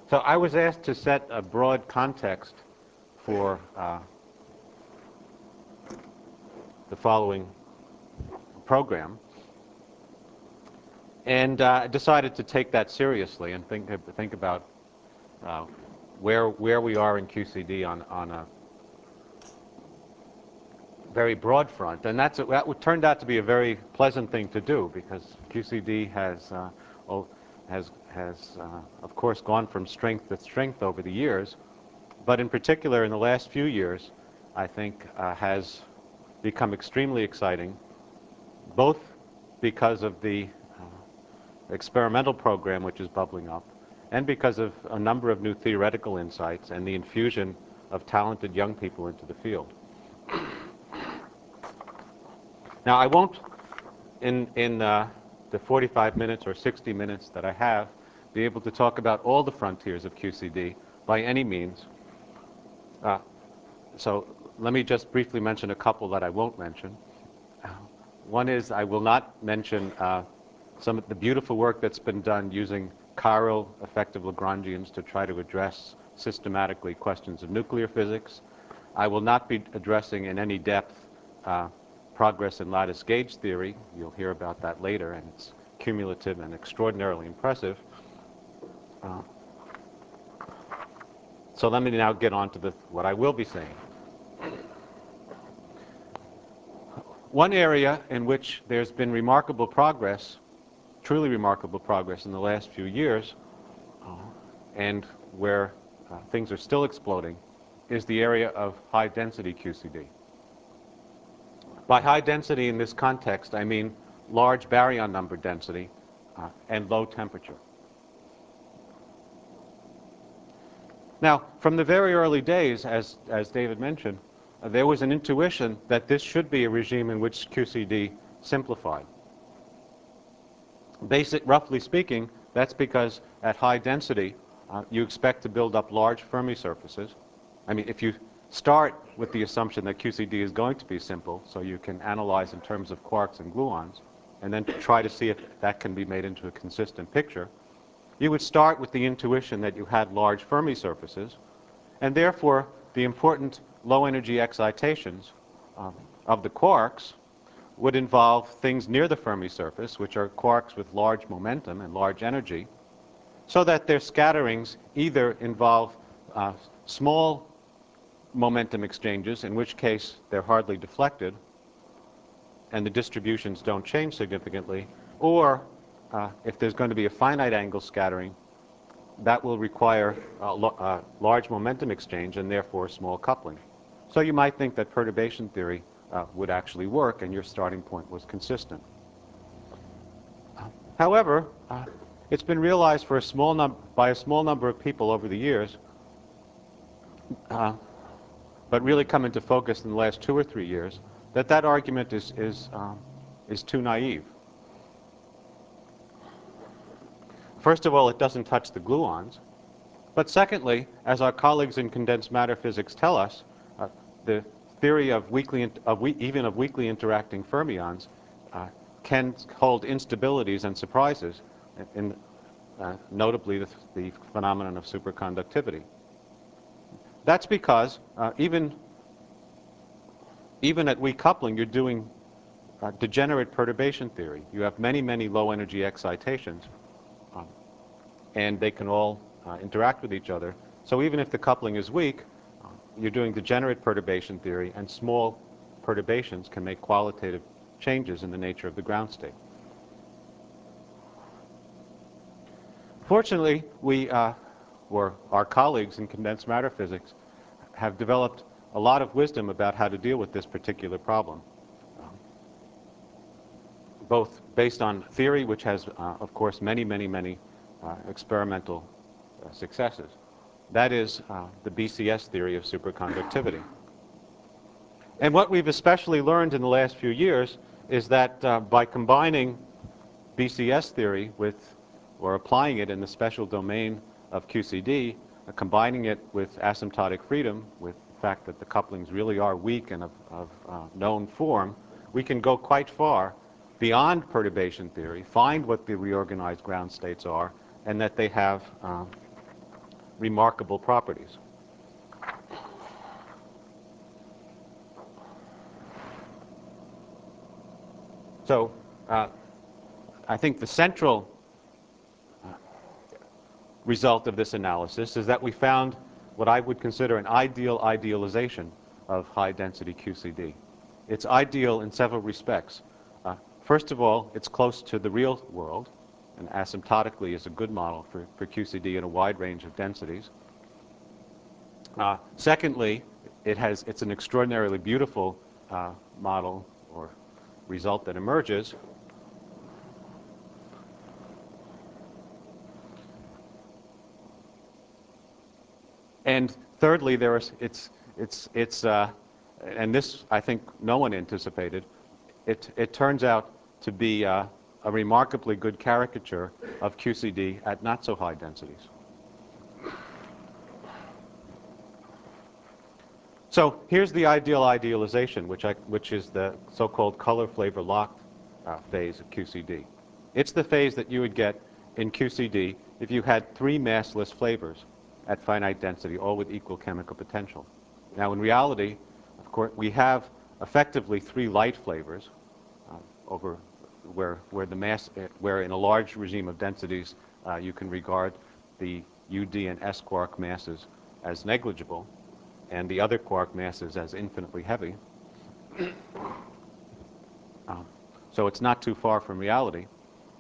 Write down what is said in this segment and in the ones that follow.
So I was asked to set a broad context for the following program, and decided to take that seriously and think about where we are in QCD on a very broad front, and that turned out to be a very pleasant thing to do, because QCD has of course gone from strength to strength over the years, but in particular in the last few years, I think has become extremely exciting, both because of the experimental program which is bubbling up, and because of a number of new theoretical insights and the infusion of talented young people into the field. Now, I won't, in the 45 minutes or 60 minutes that I have, be able to talk about all the frontiers of QCD by any means. So let me just briefly mention a couple that I won't mention. One is I will not mention some of the beautiful work that's been done using chiral effective Lagrangians to try to address systematically questions of nuclear physics. I will not be addressing in any depth progress in lattice gauge theory. You'll hear about that later, and it's cumulative and extraordinarily impressive. So let me now get on to what I will be saying. One area in which there's been remarkable progress, truly remarkable progress in the last few years, and where things are still exploding, is the area of high-density QCD. By high density in this context, I mean large baryon number density and low temperature. Now, from the very early days, as David mentioned, there was an intuition that this should be a regime in which QCD simplified. Roughly speaking, that's because at high density, you expect to build up large Fermi surfaces. I mean, if you start with the assumption that QCD is going to be simple, so you can analyze in terms of quarks and gluons, and then try to see if that can be made into a consistent picture, you would start with the intuition that you had large Fermi surfaces, and therefore the important low-energy excitations of the quarks would involve things near the Fermi surface, which are quarks with large momentum and large energy, so that their scatterings either involve small momentum exchanges, in which case they're hardly deflected and the distributions don't change significantly, or if there's going to be a finite angle scattering, that will require a large momentum exchange and therefore small coupling. So you might think that perturbation theory would actually work and your starting point was consistent. However, it's been realized by a small number of people over the years, but really come into focus in the last 2 or 3 years, that argument is too naive. First of all, it doesn't touch the gluons. But secondly, as our colleagues in condensed matter physics tell us, the theory of even of weakly interacting fermions can hold instabilities and surprises, notably the phenomenon of superconductivity. That's because even at weak coupling, you're doing degenerate perturbation theory. You have many, many low-energy excitations, and they can all interact with each other. So even if the coupling is weak, you're doing degenerate perturbation theory, and small perturbations can make qualitative changes in the nature of the ground state. Fortunately, or our colleagues in condensed matter physics, have developed a lot of wisdom about how to deal with this particular problem, both based on theory, which has, of course, many, many, many experimental successes. That is the BCS theory of superconductivity. And what we've especially learned in the last few years is that by combining BCS theory with, or applying it in the special domain of QCD, combining it with asymptotic freedom, with the fact that the couplings really are weak and of known form, we can go quite far beyond perturbation theory, find what the reorganized ground states are, and that they have remarkable properties. So I think the central result of this analysis is that we found what I would consider an ideal idealization of high-density QCD. It's ideal in several respects. First of all, it's close to the real world, and asymptotically is a good model for QCD in a wide range of densities. Secondly, it's an extraordinarily beautiful model or result that emerges. And thirdly, and this I think no one anticipated, it turns out to be a remarkably good caricature of QCD at not so high densities. So here's the ideal idealization, which is the so-called color flavor locked phase of QCD. It's the phase that you would get in QCD if you had three massless flavors at finite density, all with equal chemical potential. Now, in reality, of course, we have effectively three light flavors over where in a large regime of densities you can regard the UD and S quark masses as negligible, and the other quark masses as infinitely heavy. So it's not too far from reality.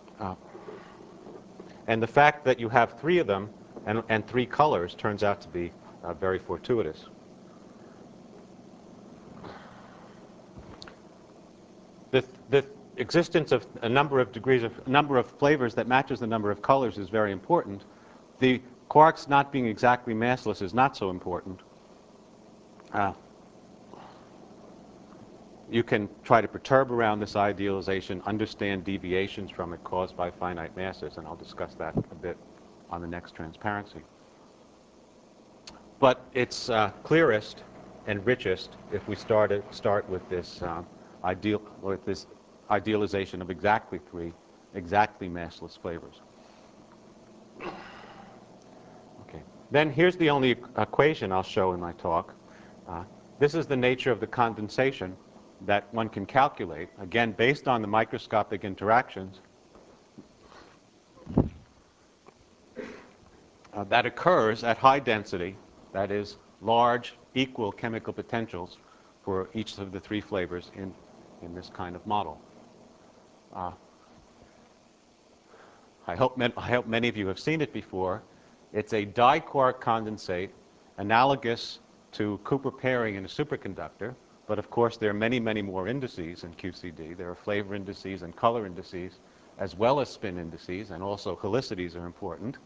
And the fact that you have three of them and three colors turns out to be very fortuitous. The existence of a number of flavors that matches the number of colors is very important. The quarks not being exactly massless is not so important. You can try to perturb around this idealization, understand deviations from it caused by finite masses, and I'll discuss that a bit on the next transparency. But it's clearest and richest if we start with this idealization of exactly three exactly massless flavors. Okay. Then here's the only equation I'll show in my talk. This is the nature of the condensation that one can calculate, again, based on the microscopic interactions that occurs at high density, that is, large, equal chemical potentials for each of the three flavors in this kind of model. I hope many of you have seen it before. It's a diquark condensate analogous to Cooper pairing in a superconductor, but of course there are many, many more indices in QCD. There are flavor indices and color indices, as well as spin indices, and also helicities are important.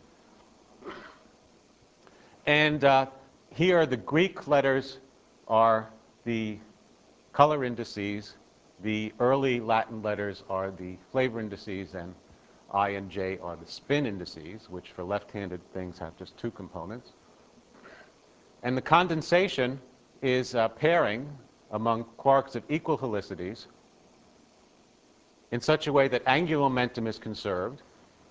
And here the Greek letters are the color indices. The early Latin letters are the flavor indices, and I and J are the spin indices, which for left-handed things have just two components. And the condensation is pairing among quarks of equal helicities in such a way that angular momentum is conserved.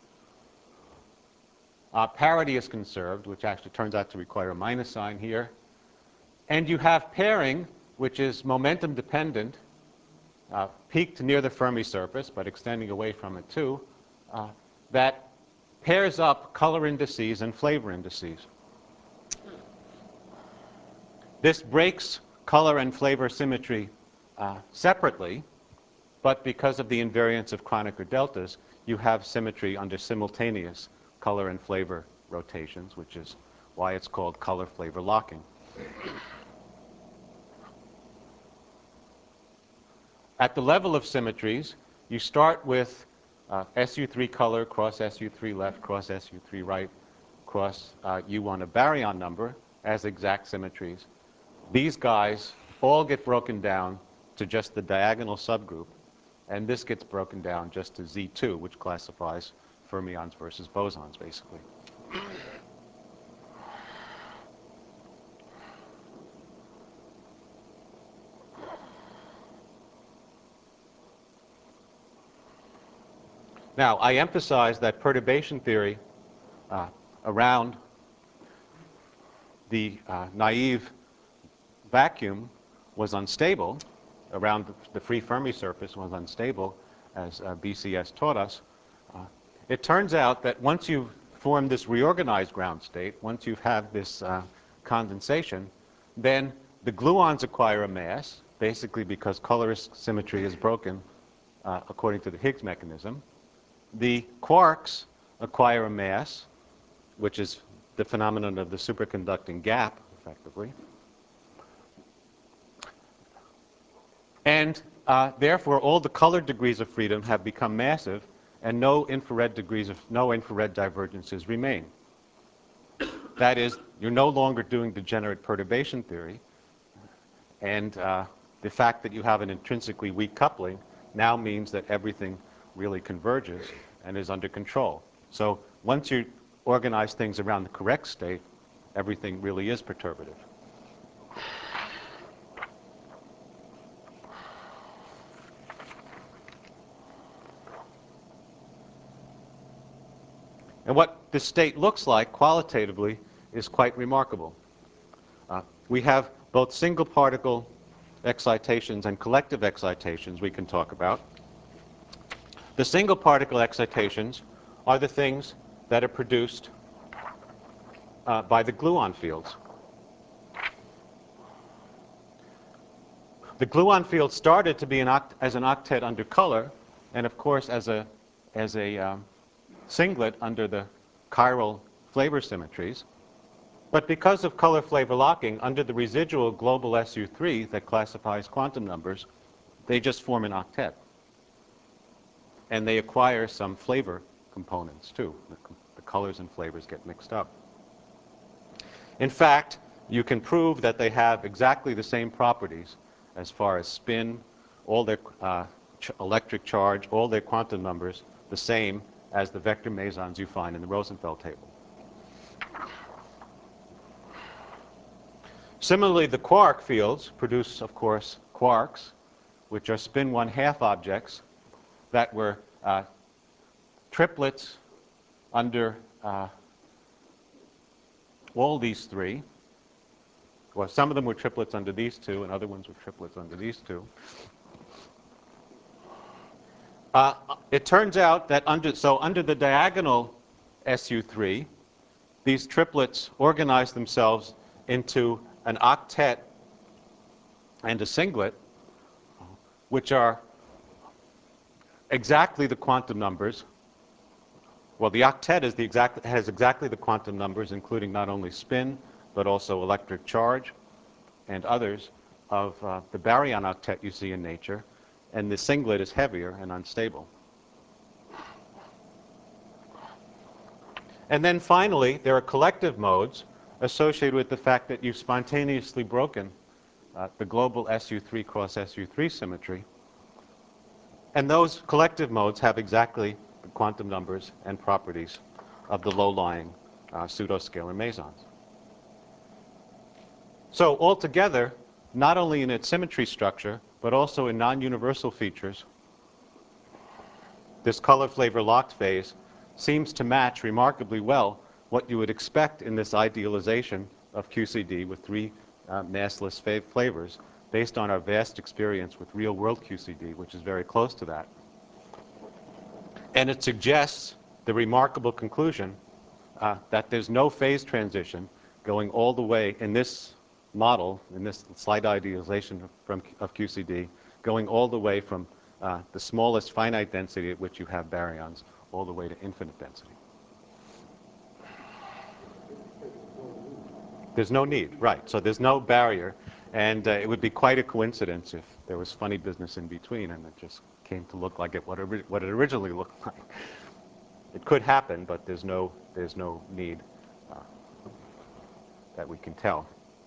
Parity is conserved, which actually turns out to require a minus sign here. And you have pairing, which is momentum dependent, peaked near the Fermi surface, but extending away from it too, that pairs up color indices and flavor indices. This breaks color and flavor symmetry separately, but because of the invariance of Kronecker deltas, you have symmetry under simultaneous color and flavor rotations, which is why it's called color flavor locking. At the level of symmetries, you start with SU3 color cross SU3 left cross SU3 right cross U1 of baryon number as exact symmetries. These guys all get broken down to just the diagonal subgroup, and this gets broken down just to Z2, which classifies fermions versus bosons, basically. Now, I emphasize that perturbation theory around the naive vacuum was unstable, around the free Fermi surface was unstable, as BCS taught us, it turns out that once you've formed this reorganized ground state, once you have this condensation, then the gluons acquire a mass, basically because color symmetry is broken according to the Higgs mechanism. The quarks acquire a mass, which is the phenomenon of the superconducting gap, effectively. And therefore, all the colored degrees of freedom have become massive, and no infrared divergences remain. That is, you're no longer doing degenerate perturbation theory, and the fact that you have an intrinsically weak coupling now means that everything really converges and is under control. So once you organize things around the correct state, everything really is perturbative. And what this state looks like qualitatively is quite remarkable. We have both single particle excitations and collective excitations we can talk about. The single particle excitations are the things that are produced by the gluon fields. The gluon field started to be as an octet under color, and of course as a singlet under the chiral flavor symmetries. But because of color flavor locking, under the residual global SU3 that classifies quantum numbers, they just form an octet. And they acquire some flavor components, too. The colors and flavors get mixed up. In fact, you can prove that they have exactly the same properties as far as spin, all their electric charge, all their quantum numbers, the same as the vector mesons you find in the Rosenfeld table. Similarly, the quark fields produce, of course, quarks, which are spin 1/2 objects that were triplets under all these three. Well, some of them were triplets under these two, and other ones were triplets under these two. It turns out that under the diagonal SU3, these triplets organize themselves into an octet and a singlet, which are exactly the quantum numbers. Well, the octet has exactly the quantum numbers, including not only spin, but also electric charge and others of the baryon octet you see in nature. And the singlet is heavier and unstable. And then finally, there are collective modes associated with the fact that you've spontaneously broken the global SU3 cross SU3 symmetry. And those collective modes have exactly the quantum numbers and properties of the low-lying pseudoscalar mesons. So altogether, not only in its symmetry structure, but also in non-universal features, this color flavor locked phase seems to match remarkably well what you would expect in this idealization of QCD with three massless flavors, based on our vast experience with real-world QCD, which is very close to that. And it suggests the remarkable conclusion that there's no phase transition going all the way in this model, in this slight idealization of QCD, going all the way from the smallest finite density at which you have baryons all the way to infinite density. There's no need, right. So there's no barrier. And it would be quite a coincidence if there was funny business in between and it just came to look like what it originally looked like. It could happen, but there's no need that we can tell.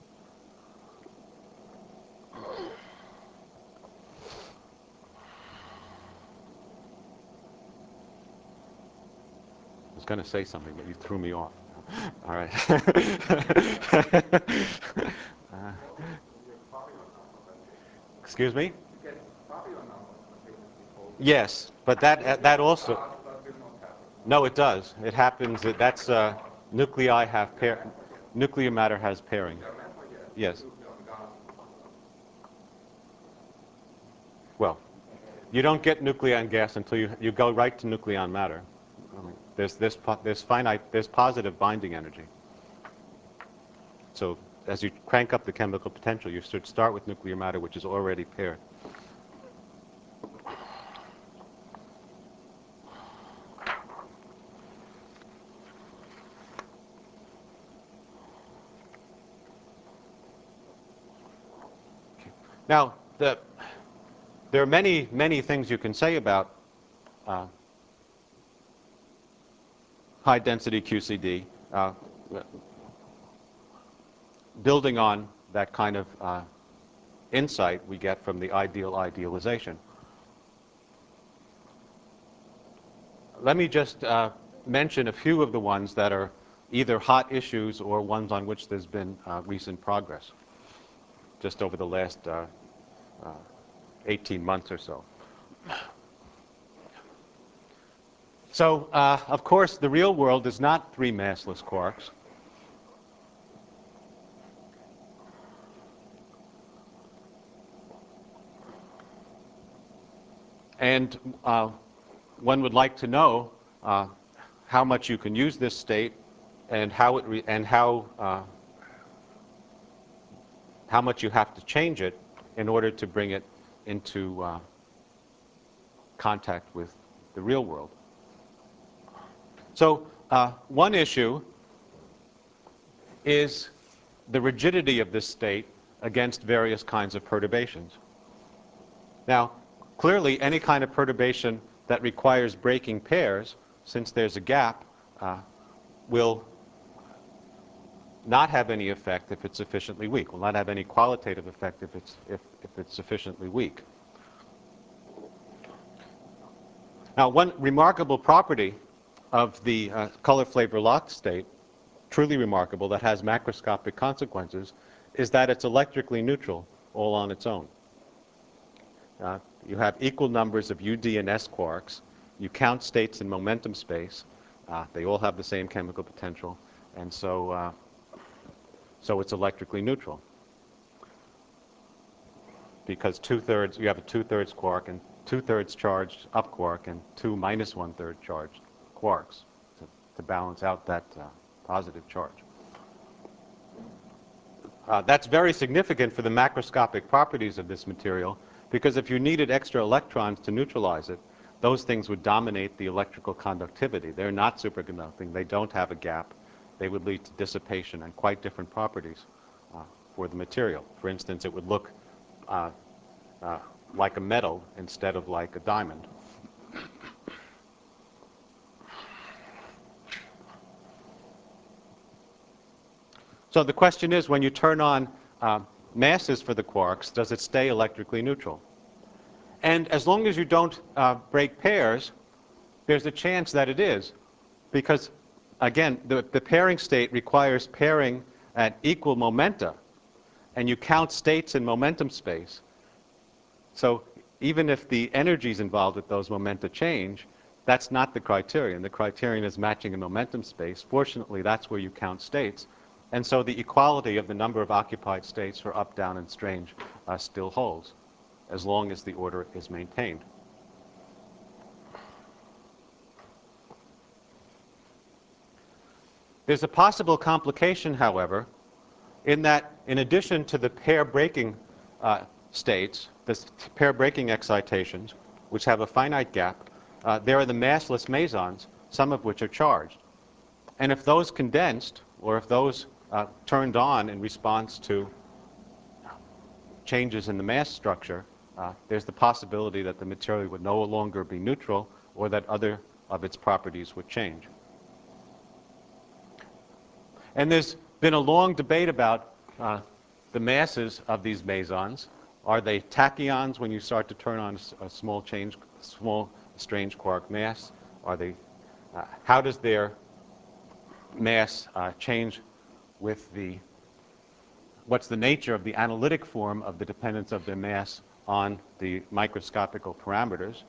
I was going to say something, but you threw me off. All right. Excuse me? Yes, but that also. No, it does. It happens. That's nuclei have pair. Nuclear matter has pairing. Yes. Well, you don't get nucleon gas until you go right to nucleon matter. I mean, there's positive binding energy. So as you crank up the chemical potential, you should start with nuclear matter, which is already paired. Now, there are many, many things you can say about high-density QCD, building on that kind of insight we get from the ideal idealization. Let me just mention a few of the ones that are either hot issues or ones on which there's been recent progress just over the last 18 months or so. So, of course, the real world is not three massless quarks. And one would like to know how much you can use this state and how much you have to change it in order to bring it into contact with the real world. So one issue is the rigidity of this state against various kinds of perturbations. Now, clearly, any kind of perturbation that requires breaking pairs, since there's a gap, will not have any effect if it's sufficiently weak, will not have any qualitative effect if it's sufficiently weak. Now, one remarkable property of the color flavor locked state, truly remarkable, that has macroscopic consequences, is that it's electrically neutral all on its own. You have equal numbers of UD and S quarks. You count states in momentum space. They all have the same chemical potential, and so it's electrically neutral. Because you have a 2/3 quark and 2/3 charged up quark and two minus 1/3 charged quarks to balance out that positive charge. That's very significant for the macroscopic properties of this material, because if you needed extra electrons to neutralize it, those things would dominate the electrical conductivity. They're not superconducting. They don't have a gap. They would lead to dissipation and quite different properties for the material. For instance, it would look like a metal instead of like a diamond. So the question is, when you turn on masses for the quarks, does it stay electrically neutral? And as long as you don't break pairs, there's a chance that it is. Because, again, the pairing state requires pairing at equal momenta. And you count states in momentum space. So even if the energies involved with those momenta change, that's not the criterion. The criterion is matching in momentum space. Fortunately, that's where you count states. And so the equality of the number of occupied states for up, down, and strange still holds, as long as the order is maintained. There's a possible complication, however, in that in addition to the pair breaking states, the pair breaking excitations, which have a finite gap, there are the massless mesons, some of which are charged. And if those condensed, or if those turned on in response to changes in the mass structure, there's the possibility that the material would no longer be neutral, or that other of its properties would change. And there's been a long debate about the masses of these mesons. Are they tachyons when you start to turn on a small strange quark mass? Are they? How does their mass change with what's the nature of the analytic form of the dependence of their mass on the microscopical parameters?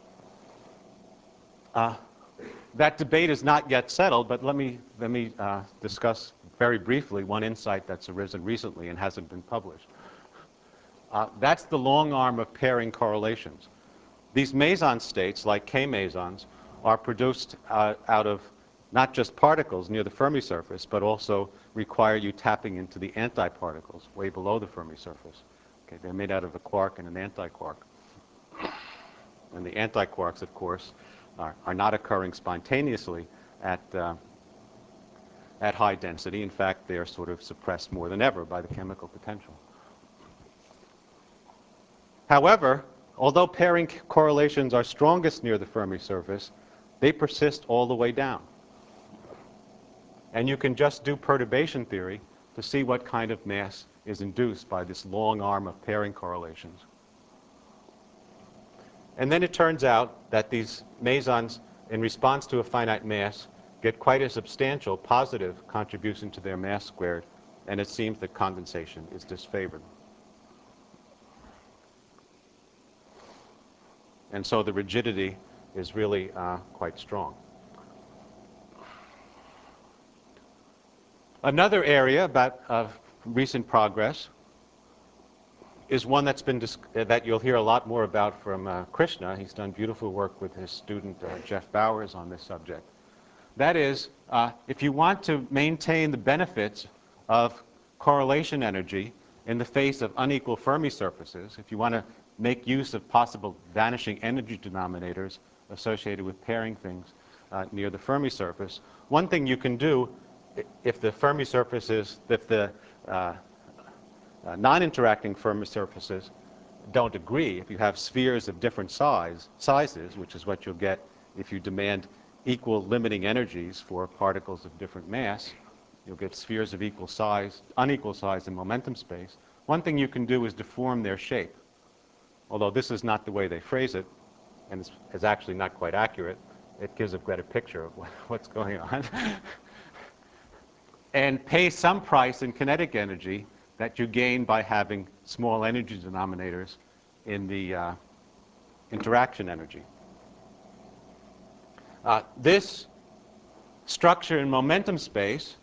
That debate is not yet settled, but let me discuss very briefly, one insight that's arisen recently and hasn't been published. That's the long arm of pairing correlations. These meson states, like K-mesons, are produced out of not just particles near the Fermi surface, but also require you tapping into the antiparticles way below the Fermi surface. Okay, they're made out of a quark and an antiquark. And the antiquarks, of course, are not occurring spontaneously at high density. In fact, they are sort of suppressed more than ever by the chemical potential. However, although pairing correlations are strongest near the Fermi surface, they persist all the way down. And you can just do perturbation theory to see what kind of mass is induced by this long arm of pairing correlations. And then it turns out that these mesons, in response to a finite mass, get quite a substantial positive contribution to their mass squared, and it seems that condensation is disfavored. And so the rigidity is really quite strong. Another area of recent progress is one that's been that you'll hear a lot more about from Krishna. He's done beautiful work with his student Jeff Bowers on this subject. That is, if you want to maintain the benefits of correlation energy in the face of unequal Fermi surfaces, if you want to make use of possible vanishing energy denominators associated with pairing things near the Fermi surface, one thing you can do if the Fermi surfaces, if the non-interacting Fermi surfaces don't agree, if you have spheres of different sizes, which is what you'll get if you demand equal limiting energies for particles of different mass, you'll get spheres of equal size, unequal size in momentum space. One thing you can do is deform their shape. Although this is not the way they phrase it, and it's actually not quite accurate, it gives a better picture of what's going on. And pay some price in kinetic energy that you gain by having small energy denominators in the interaction energy. This structure in momentum space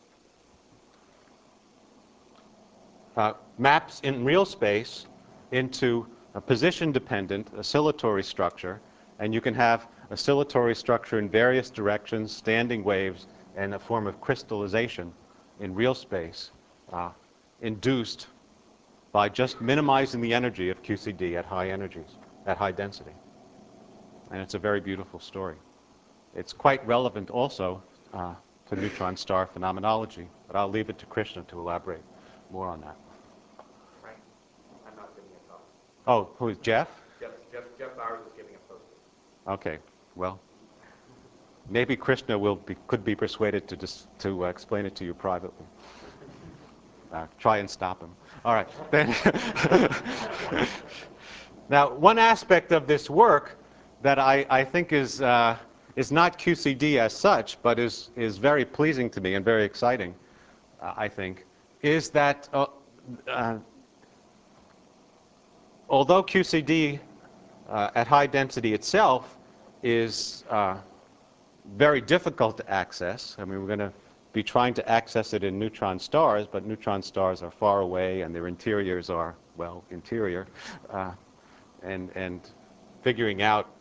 maps in real space into a position-dependent oscillatory structure, and you can have oscillatory structure in various directions, standing waves, and a form of crystallization in real space induced by just minimizing the energy of QCD at high energies, at high density. And it's a very beautiful story. It's quite relevant also to neutron star phenomenology, but I'll leave it to Krishna to elaborate more on that. Frank, I'm not giving a talk. Oh, who is Jeff? Jeff Bowers is giving a poster. Okay, well, maybe Krishna could be persuaded to explain it to you privately. Try and stop him. All right. Then now, one aspect of this work that I think is not QCD as such, but is very pleasing to me and very exciting, I think, is that although QCD at high density itself is very difficult to access. I mean, we're going to be trying to access it in neutron stars, but neutron stars are far away and their interiors are, well, interior. And figuring out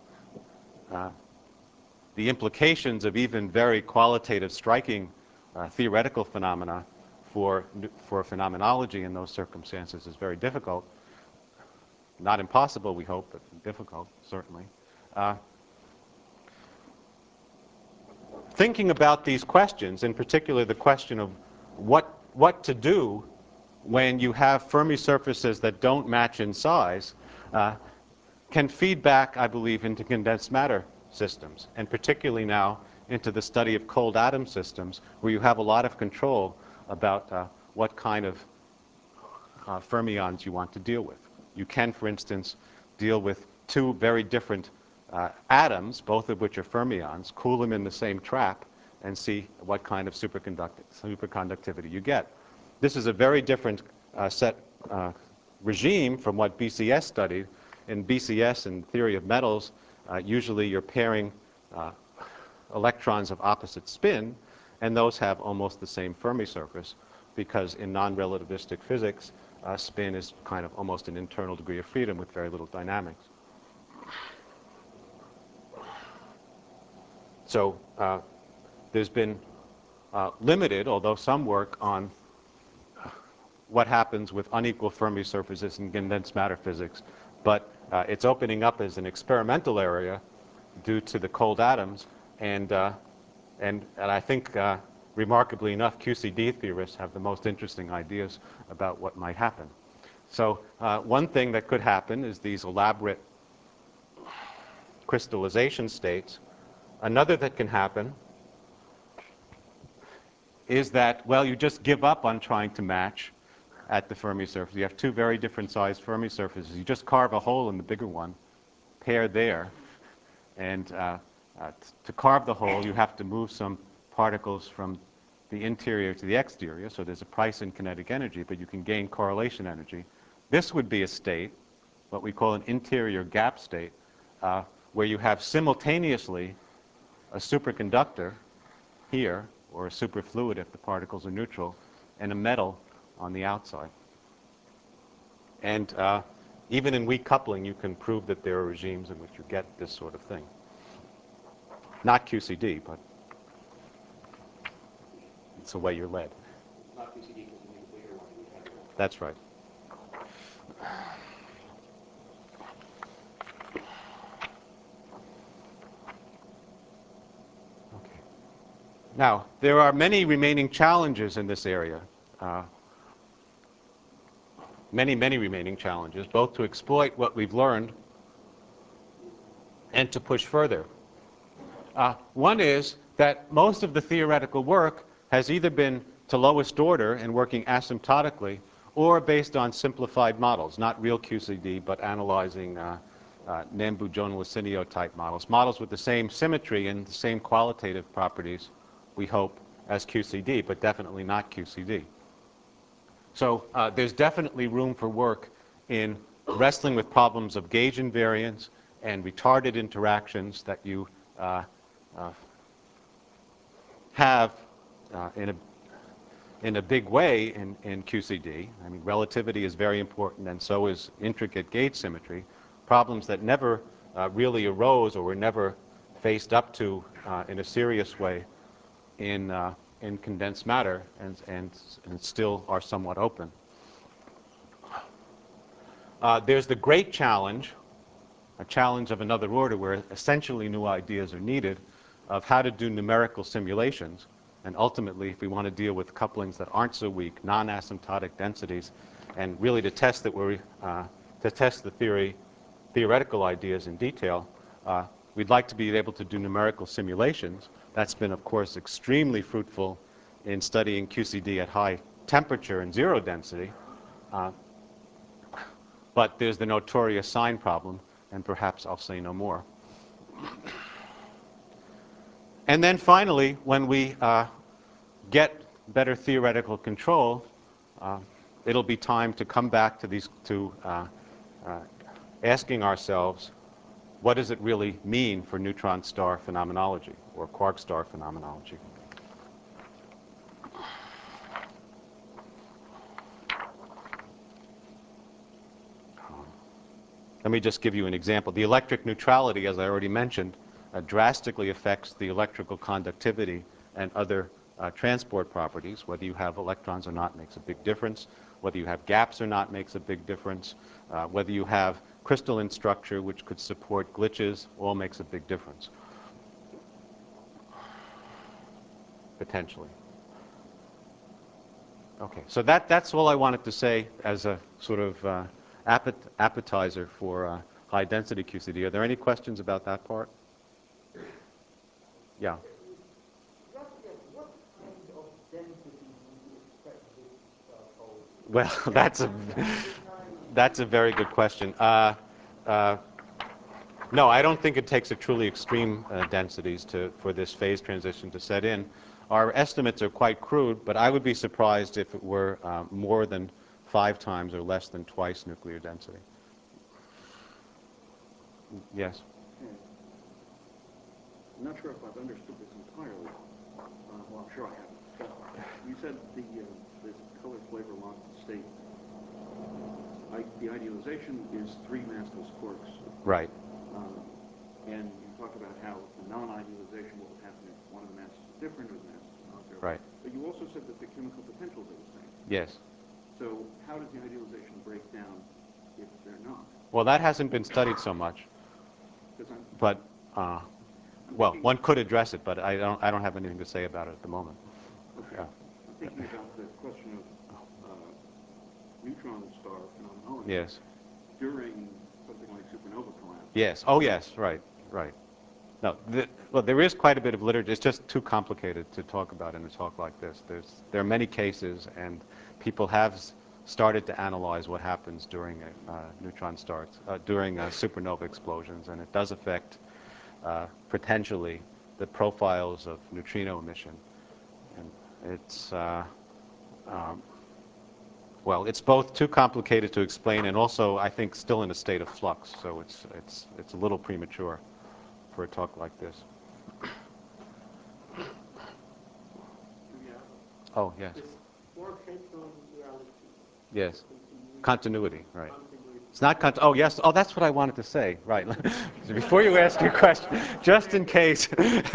the implications of even very qualitative, striking theoretical phenomena for phenomenology in those circumstances is very difficult. Not impossible, we hope, but difficult, certainly. Thinking about these questions, in particular the question of what to do when you have Fermi surfaces that don't match in size, can feed back, I believe, into condensed matter systems, and particularly now into the study of cold atom systems, where you have a lot of control about what kind of fermions you want to deal with. You can, for instance, deal with two very different atoms, both of which are fermions, cool them in the same trap, and see what kind of superconductivity you get. This is a very different regime from what BCS studied. In BCS, in theory of metals, usually you're pairing electrons of opposite spin, and those have almost the same Fermi surface, because in non-relativistic physics, spin is kind of almost an internal degree of freedom with very little dynamics. So there's been limited, although some work, on what happens with unequal Fermi surfaces in condensed matter physics. But it's opening up as an experimental area due to the cold atoms. And I think, remarkably enough, QCD theorists have the most interesting ideas about what might happen. So one thing that could happen is these elaborate crystallization states. Another that can happen is that, well, you just give up on trying to match at the Fermi surface. You have two very different sized Fermi surfaces. You just carve a hole in the bigger one, pair there, and to carve the hole, you have to move some particles from the interior to the exterior, so there's a price in kinetic energy, but you can gain correlation energy. This would be a state, what we call an interior gap state, where you have simultaneously a superconductor here, or a superfluid if the particles are neutral, and a metal on the outside. And even in weak coupling, you can prove that there are regimes in which you get this sort of thing. Not QCD, but it's the way you're led. It's not QCD because you need a bigger one. That's right. Okay. Now, there are many remaining challenges in this area. Many remaining challenges, both to exploit what we've learned and to push further. One is that most of the theoretical work has either been to lowest order and working asymptotically, or based on simplified models, not real QCD, but analyzing Nambu-Jones-Lacinio type models, models with the same symmetry and the same qualitative properties, we hope, as QCD, but definitely not QCD. So there's definitely room for work in wrestling with problems of gauge invariance and retarded interactions that you have in a big way in QCD. I mean, relativity is very important, and so is intricate gauge symmetry. Problems that never really arose or were never faced up to in a serious way in condensed matter, and still are somewhat open. There's the great challenge, a challenge of another order where essentially new ideas are needed, of how to do numerical simulations. And ultimately, if we want to deal with couplings that aren't so weak, non-asymptotic densities, and really to test that to test the theoretical ideas in detail, we'd like to be able to do numerical simulations. That's been, of course, extremely fruitful in studying QCD at high temperature and zero density. But there's the notorious sign problem, and perhaps I'll say no more. And then finally, when we get better theoretical control, it'll be time to come back to asking ourselves, what does it really mean for neutron star phenomenology or quark star phenomenology? Let me just give you an example. The electric neutrality, as I already mentioned, drastically affects the electrical conductivity and other transport properties. Whether you have electrons or not makes a big difference. Whether you have gaps or not makes a big difference. Whether you have crystalline structure which could support glitches all makes a big difference, potentially. Okay, so that's all I wanted to say as a sort of appetizer for high density QCD. Are there any questions about that part? Yeah. What kind of density do you expect this hole? Well, that's a very good question. No, I don't think it takes a truly extreme densities for this phase transition to set in. Our estimates are quite crude, but I would be surprised if it were more than 5 times or less than twice nuclear density. Yes? I'm not sure if I've understood this entirely. Well, I'm sure I haven't. But you said this color flavor locked state. The idealization is three massless quarks. Right. And you talk about how the non-idealization, what would happen if one of the masses is different or the masses are not zero. Right. But you also said that the chemical potentials are the same. Yes. So how does the idealization break down if they're not? Well, that hasn't been studied so much. But well, one could address it, but I don't have anything to say about it at the moment. Okay. Yeah. I'm thinking about the question of neutron star phenomenon. Yes. During something like supernova collapse. Yes. Oh, yes. Right. Right. No. Well, there is quite a bit of literature. It's just too complicated to talk about in a talk like this. There are many cases, and people have started to analyze what happens during neutron stars, during supernova explosions, and it does affect potentially the profiles of neutrino emission. And it's well, it's both too complicated to explain, and also I think still in a state of flux. So it's a little premature for a talk like this. Oh yes. This quark hadron reality. Yes. Continuity, right. It's not oh, yes. Oh, that's what I wanted to say. Right. So before you ask your question, just in case,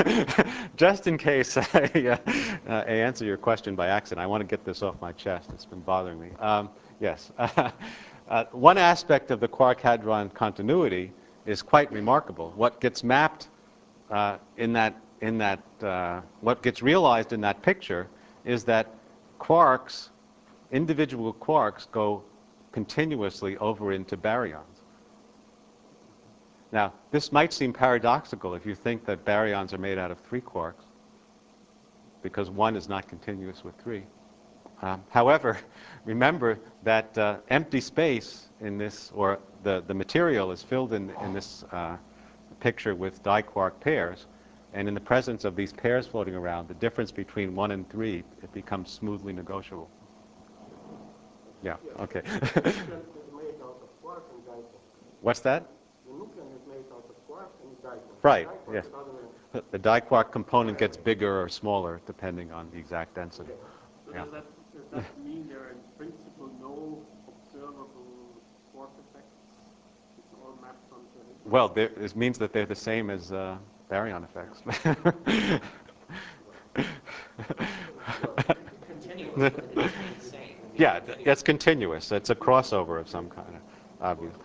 I answer your question by accident, I want to get this off my chest. It's been bothering me. Yes. One aspect of the quark hadron continuity is quite remarkable. What gets mapped what gets realized in that picture is that quarks, individual quarks, go continuously over into baryons. Now, this might seem paradoxical if you think that baryons are made out of 3 quarks, because 1 is not continuous with 3. However, remember that empty space in this, or the material is filled in this picture with diquark pairs, and in the presence of these pairs floating around, the difference between 1 and 3, it becomes smoothly negotiable. Yeah, okay. The nucleon is made out of quark and dipole. What's that? The nucleon is made out of quark and dipole. Right, Diquark yes. is other The diquark component gets bigger or smaller depending on the exact density. So Yeah. does that mean there are in principle no observable quark effects? It's all mapped onto it? Well, it means that they're the same as baryon effects. Continuous, but it doesn't mean the same. Yeah, it's continuous. It's a crossover of some kind, obviously.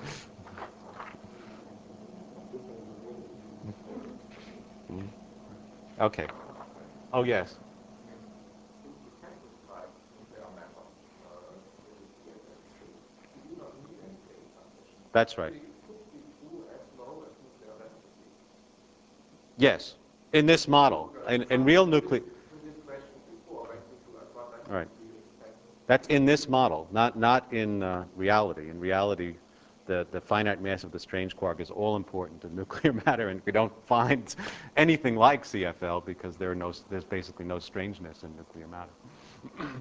Okay. Oh, yes. Since you can describe nuclear matter with CFL3, you do not need any phase transition. That's right. So you could be true as low as nuclear density. Yes. In this model, in real nuclear. To this question before, right? What Right. do you expect? That's in this model, not in reality. In reality, the finite mass of the strange quark is all important to nuclear matter, and we don't find anything like CFL because there's basically no strangeness in nuclear matter.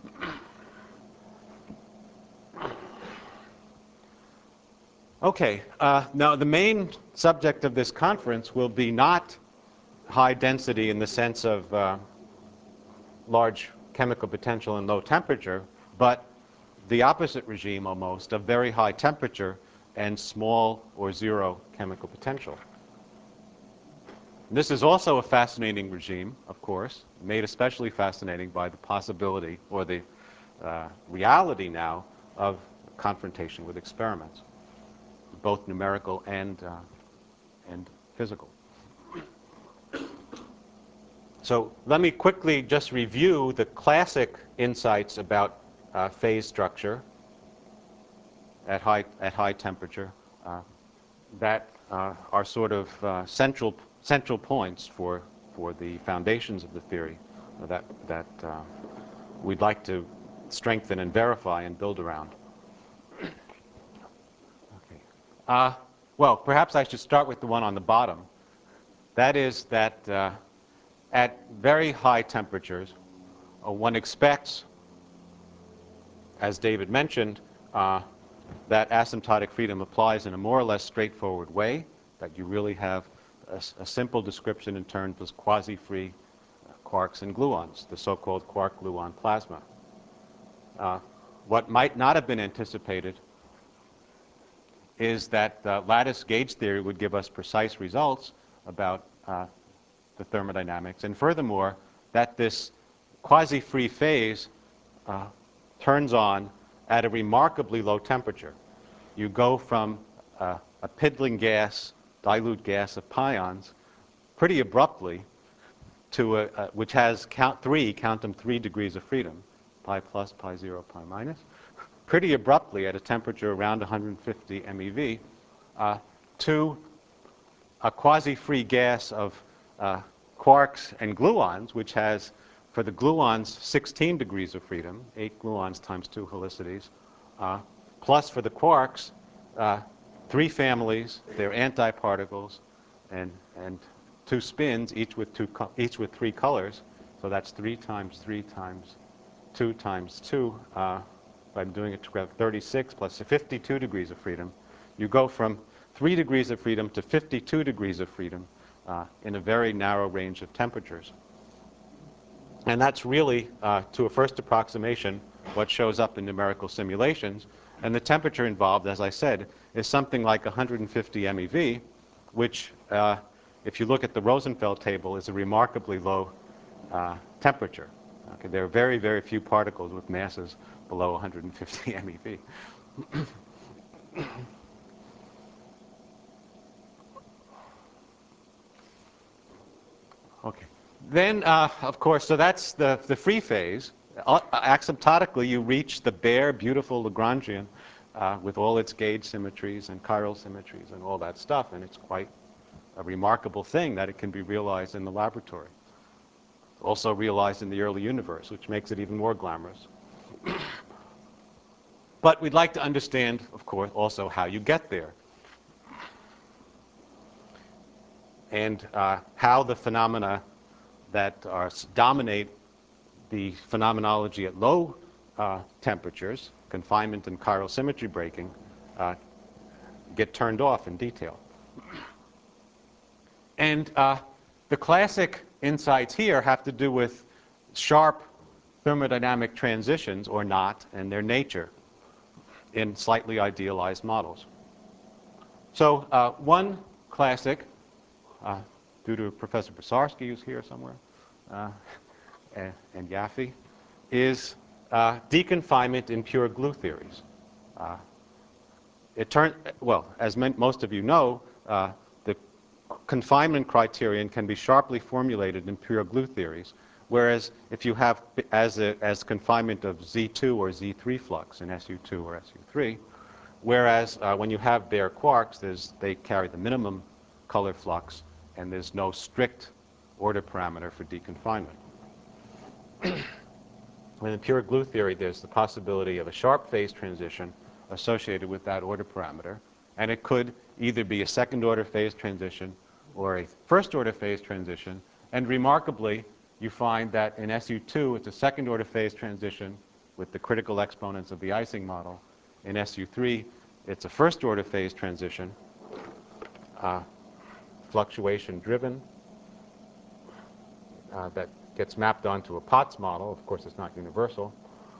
Okay, now the main subject of this conference will be not high density in the sense of large chemical potential and low temperature, but the opposite regime almost of very high temperature and small or zero chemical potential. This is also a fascinating regime, of course, made especially fascinating by the possibility or the reality now of confrontation with experiments, both numerical and physical. So let me quickly just review the classic insights about phase structure at high temperature that are sort of central points for the foundations of the theory that we'd like to strengthen and verify and build around. Okay. Well, perhaps I should start with the one on the bottom. That is that at very high temperatures, one expects, as David mentioned, that asymptotic freedom applies in a more or less straightforward way, that you really have a simple description in terms of quasi-free quarks and gluons, the so-called quark-gluon plasma. What might not have been anticipated is that lattice gauge theory would give us precise results about the thermodynamics, and furthermore, that this quasi-free phase turns on at a remarkably low temperature. You go from a piddling gas, dilute gas of pions, pretty abruptly to which has count them 3 degrees of freedom, pi plus, pi 0, pi minus, pretty abruptly at a temperature around 150 MeV, to a quasi-free gas of quarks and gluons, which has, for the gluons, 16 degrees of freedom, 8 gluons times 2 helicities, plus for the quarks, 3 families, they're antiparticles, and 2 spins, each with 3 colors. So that's 3 times 3 times 2 times 2. I'm doing it to 36 plus 52 degrees of freedom. You go from 3 degrees of freedom to 52 degrees of freedom in a very narrow range of temperatures. And that's really, to a first approximation, what shows up in numerical simulations. And the temperature involved, as I said, is something like 150 MeV, which, if you look at the Rosenfeld table, is a remarkably low temperature. Okay, there are very, very few particles with masses below 150 MeV. Okay. Then, of course, so that's the free phase. Asymptotically, you reach the bare, beautiful Lagrangian with all its gauge symmetries and chiral symmetries and all that stuff, and it's quite a remarkable thing that it can be realized in the laboratory. Also realized in the early universe, which makes it even more glamorous. But we'd like to understand, of course, also how you get there. And how the phenomena that dominate the phenomenology at low temperatures, confinement and chiral symmetry breaking, get turned off in detail. And the classic insights here have to do with sharp thermodynamic transitions, or not, and their nature in slightly idealized models. So one classic, due to Professor Pisarski, who's here somewhere, and Yaffe, is deconfinement in pure glue theories. Well, as most of you know, the confinement criterion can be sharply formulated in pure glue theories, whereas if you have as confinement of Z2 or Z3 flux in SU2 or SU3, whereas when you have bare quarks, they carry the minimum color flux, and there's no strict order parameter for deconfinement. And in pure glue theory, there's the possibility of a sharp phase transition associated with that order parameter, and it could either be a second-order phase transition or a first-order phase transition. And remarkably, you find that in SU2, it's a second-order phase transition with the critical exponents of the Ising model. In SU3, it's a first-order phase transition, fluctuation-driven, that gets mapped onto a Potts model. Of course, it's not universal.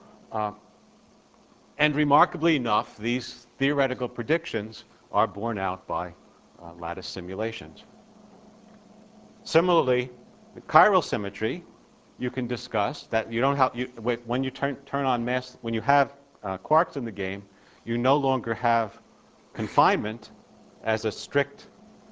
And remarkably enough, these theoretical predictions are borne out by lattice simulations. Similarly, the chiral symmetry, you can discuss that you don't have, when you turn on mass, when you have quarks in the game, you no longer have confinement as a strict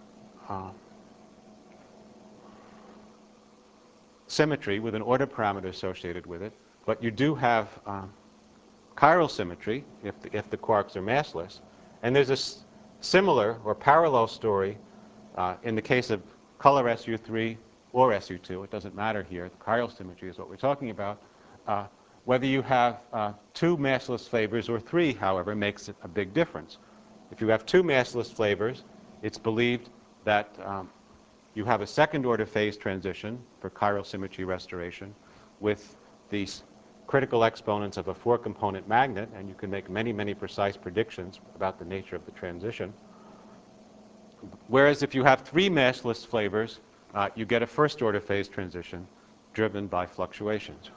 symmetry with an order parameter associated with it, but you do have chiral symmetry if the quarks are massless. And there's a similar or parallel story in the case of color SU3 or SU2. It doesn't matter here. The chiral symmetry is what we're talking about. Whether you have 2 massless flavors or 3, however, makes a big difference. If you have 2 massless flavors, it's believed that you have a second-order phase transition for chiral symmetry restoration with these critical exponents of a 4-component magnet, and you can make many, many precise predictions about the nature of the transition. Whereas if you have 3 massless flavors, you get a first-order phase transition, driven by fluctuations.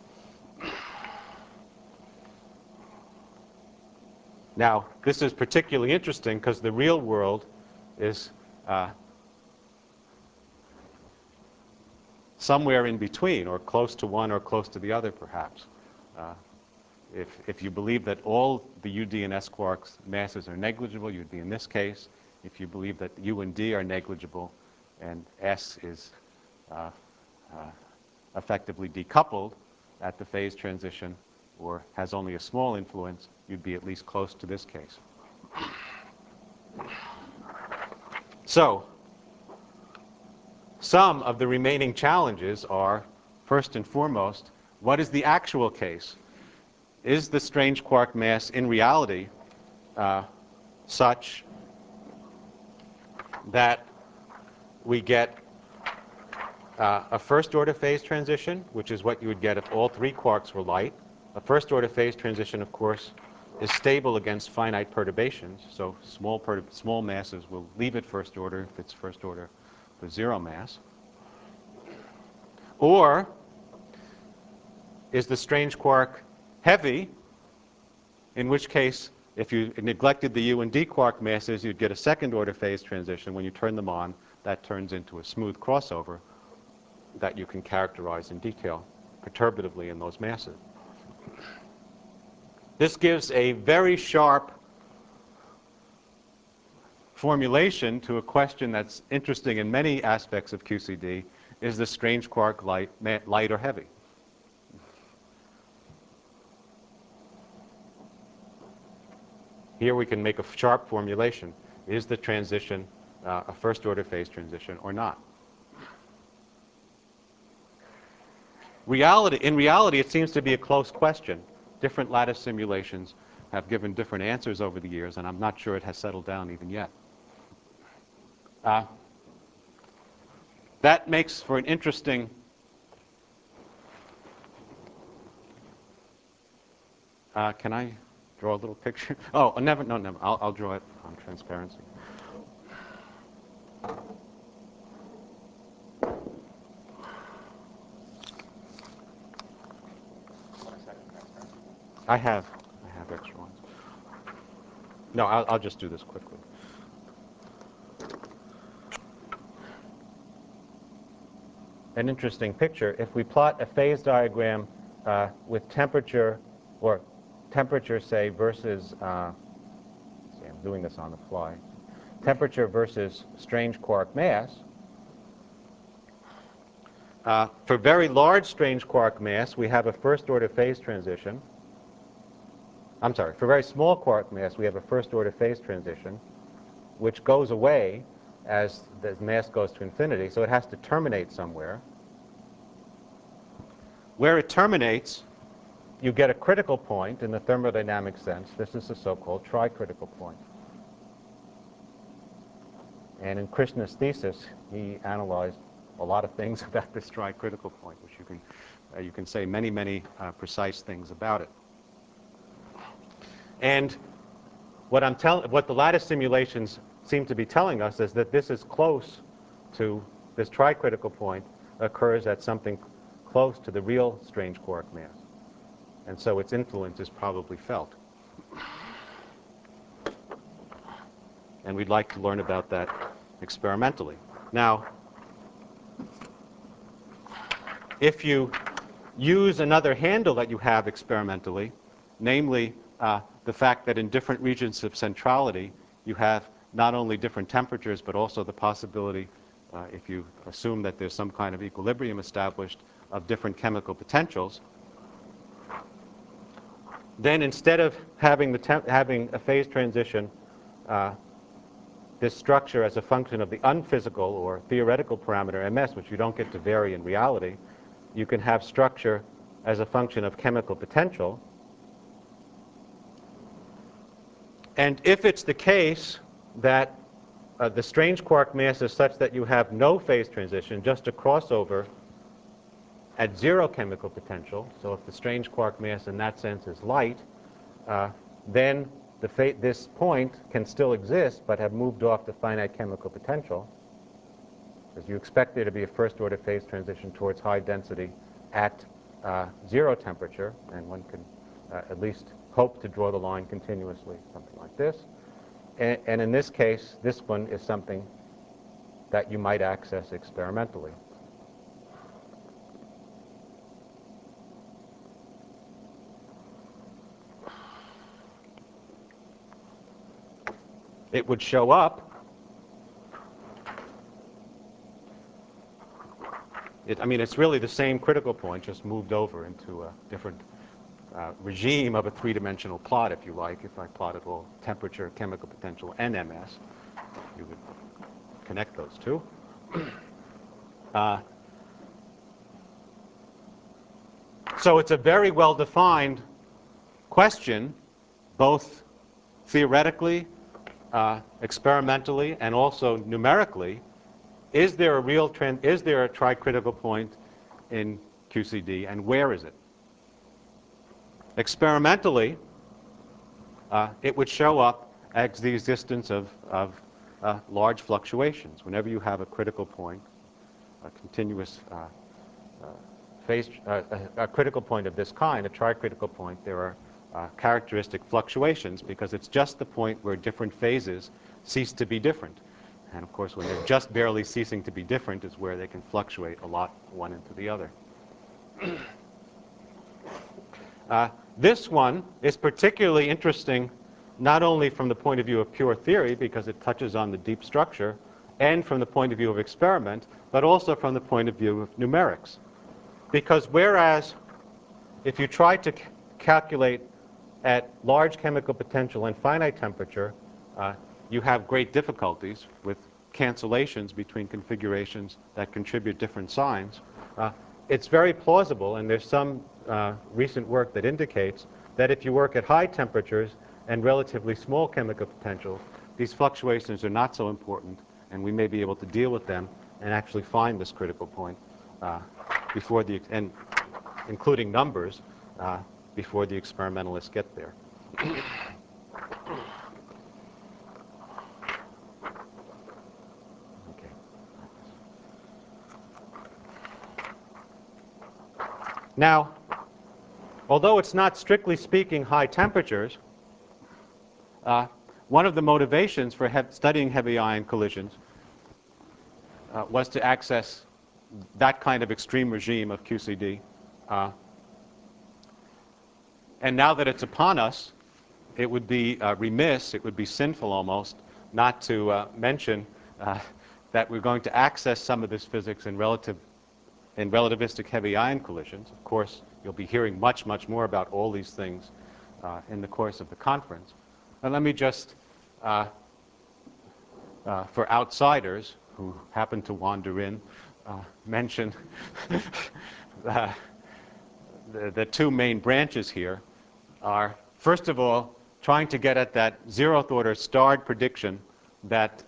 Now, this is particularly interesting because the real world is somewhere in between, or close to one or close to the other, perhaps. If you believe that all the UD and S quarks masses are negligible, you'd be in this case. If you believe that U and D are negligible and S is effectively decoupled at the phase transition or has only a small influence, you'd be at least close to this case. So, some of the remaining challenges are, first and foremost, what is the actual case? Is the strange quark mass in reality such that we get a first-order phase transition, which is what you would get if all three quarks were light? A first-order phase transition, of course, is stable against finite perturbations, so small masses will leave it first order if it's first order with zero mass. Or is the strange quark heavy, in which case, if you neglected the U and D quark masses, you'd get a second-order phase transition. When you turn them on, that turns into a smooth crossover that you can characterize in detail perturbatively in those masses. This gives a very sharp formulation to a question that's interesting in many aspects of QCD. Is the strange quark light or heavy? Here we can make a sharp formulation. Is the transition a first-order phase transition or not? In reality, it seems to be a close question. Different lattice simulations have given different answers over the years, and I'm not sure it has settled down even yet. That makes for an interesting can I draw a little picture? Oh, never. I'll draw it on transparency. I have extra ones. No, I'll just do this quickly. An interesting picture. If we plot a phase diagram with temperature, or temperature, say, versus, see, I'm doing this on the fly, temperature versus strange quark mass, for very large strange quark mass, we have a first-order phase transition. I'm sorry, for very small quark mass, we have a first-order phase transition, which goes away as the mass goes to infinity, so it has to terminate somewhere. Where it terminates, you get a critical point in the thermodynamic sense. This is the so-called tri-critical point. And in Krishna's thesis, he analyzed a lot of things about this tri-critical point, which you can say many precise things about it. And what the lattice simulations seem to be telling us is that this is close to, this tri-critical point occurs at something close to the real strange quark mass. And so its influence is probably felt. And we'd like to learn about that experimentally. Now, if you use another handle that you have experimentally, namely the fact that in different regions of centrality, you have not only different temperatures, but also the possibility, if you assume that there's some kind of equilibrium established, of different chemical potentials, then instead of having a phase transition, this structure as a function of the unphysical or theoretical parameter ms, which you don't get to vary in reality, you can have structure as a function of chemical potential. And if it's the case that the strange quark mass is such that you have no phase transition, just a crossover at zero chemical potential, so if the strange quark mass in that sense is light, then this point can still exist but have moved off the finite chemical potential. Because you expect there to be a first-order phase transition towards high density at 0 temperature, and one can at least hope to draw the line continuously, something like this. And in this case, this one is something that you might access experimentally. It would show up. I mean, it's really the same critical point, just moved over into a different regime of a three-dimensional plot, if you like. If I plotted all temperature, chemical potential, and MS, you would connect those two. So it's a very well-defined question, both theoretically, experimentally, and also numerically. Is there a tricritical point in QCD, and where is it? Experimentally, it would show up as the existence of large fluctuations. Whenever you have a critical point, a continuous phase, a critical point of this kind, a tricritical point, there are characteristic fluctuations because it's just the point where different phases cease to be different. And of course, when they're just barely ceasing to be different is where they can fluctuate a lot one into the other. This one is particularly interesting not only from the point of view of pure theory, because it touches on the deep structure, and from the point of view of experiment, but also from the point of view of numerics. Because whereas if you try to calculate at large chemical potential and finite temperature, you have great difficulties with cancellations between configurations that contribute different signs. It's very plausible, and there's some recent work that indicates that if you work at high temperatures and relatively small chemical potential, these fluctuations are not so important, and we may be able to deal with them and actually find this critical point before and including numbers before the experimentalists get there. Now, although it's not strictly speaking high temperatures, one of the motivations for studying heavy ion collisions was to access that kind of extreme regime of QCD. And now that it's upon us, it would be remiss, it would be sinful almost, not to mention that we're going to access some of this physics in relativistic heavy ion collisions. Of course, you'll be hearing much, much more about all these things in the course of the conference. And let me just, for outsiders who happen to wander in, mention the two main branches here are, first of all, trying to get at that zeroth order starred prediction that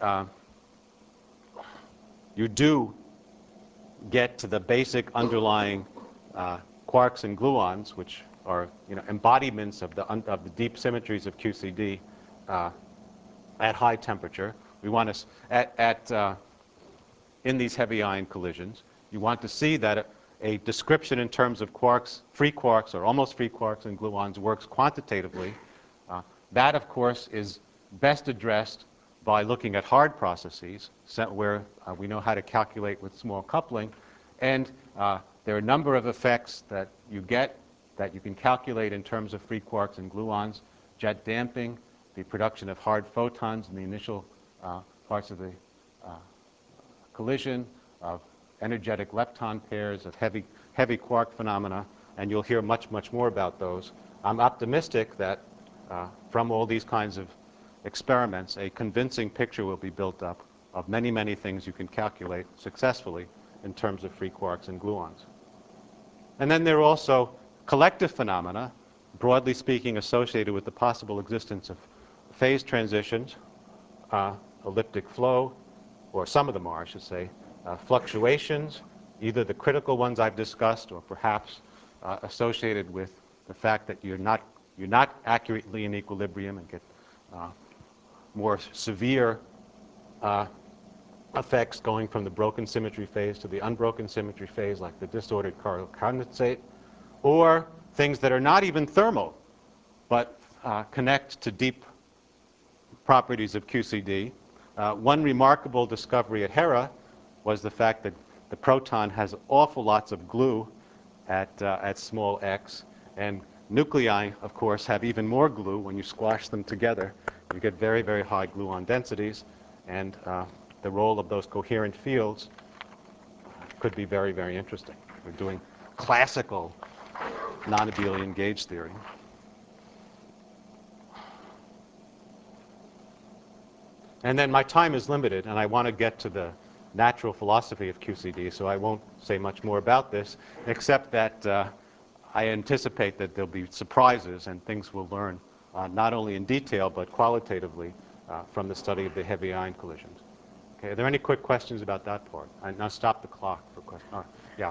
you do get to the basic underlying quarks and gluons, which are embodiments of the deep symmetries of QCD at high temperature. We want to, in these heavy ion collisions, you want to see that a description in terms of quarks, free quarks or almost free quarks and gluons works quantitatively. That, of course, is best addressed by looking at hard processes where we know how to calculate with small coupling. And there are a number of effects that you get that you can calculate in terms of free quarks and gluons: jet damping, the production of hard photons in the initial parts of the collision, of energetic lepton pairs, of heavy quark phenomena, and you'll hear much, much more about those. I'm optimistic that from all these kinds of experiments, a convincing picture will be built up of many, many things you can calculate successfully in terms of free quarks and gluons. And then there are also collective phenomena, broadly speaking, associated with the possible existence of phase transitions, elliptic flow, or some of them are, I should say, fluctuations, either the critical ones I've discussed or perhaps associated with the fact that you're not accurately in equilibrium and get more severe effects going from the broken symmetry phase to the unbroken symmetry phase, like the disordered chiral condensate, or things that are not even thermal, but connect to deep properties of QCD. One remarkable discovery at Hera was the fact that the proton has awful lots of glue at small x, and nuclei, of course, have even more glue. When you squash them together, you get very, very high gluon densities, and the role of those coherent fields could be very, very interesting. We're doing classical non-abelian gauge theory. And then my time is limited, and I want to get to the natural philosophy of QCD, so I won't say much more about this, except that I anticipate that there'll be surprises and things we'll learn, not only in detail, but qualitatively from the study of the heavy ion collisions. Okay, are there any quick questions about that part? Now stop the clock for questions. Oh, yeah.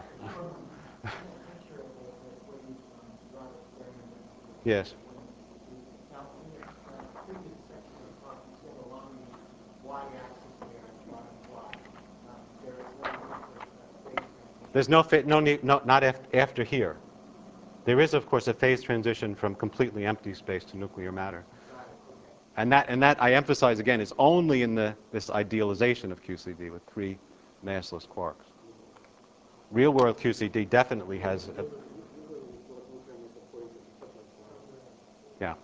Yes. Now, in the previous section of the talk, you said along the y-axis there at the bottom plot, there is no need for phase transition. There's no need, not after here. There is, of course, a phase transition from completely empty space to nuclear matter. And that, I emphasize again, is only in this idealization of QCD with 3 massless quarks. Real-world QCD definitely has a... Yeah.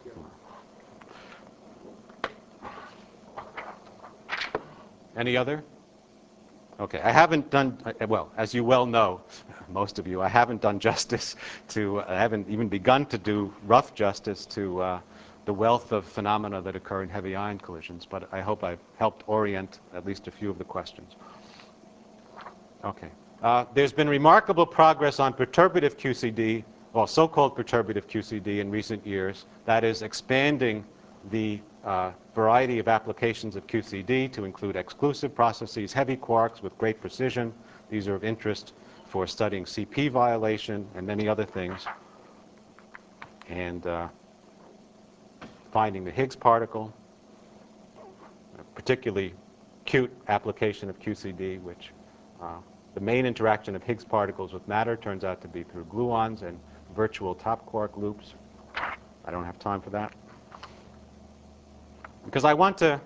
Any other? Okay, I haven't done, well, as you well know, most of you, I haven't done justice to, I haven't even begun to do rough justice to the wealth of phenomena that occur in heavy ion collisions, but I hope I've helped orient at least a few of the questions. Okay. There's been remarkable progress on perturbative QCD, well, so-called perturbative QCD in recent years. That is expanding the variety of applications of QCD to include exclusive processes, heavy quarks with great precision. These are of interest for studying CP violation and many other things. And finding the Higgs particle, a particularly cute application of QCD, which the main interaction of Higgs particles with matter turns out to be through gluons and virtual top quark loops. I don't have time for that. Because I want to